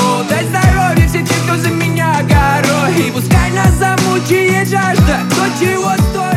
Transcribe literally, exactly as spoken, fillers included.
ему. Дай здоровья всем тем, кто за меня горой. И пускай нас замучает жажда, кто чего стоит.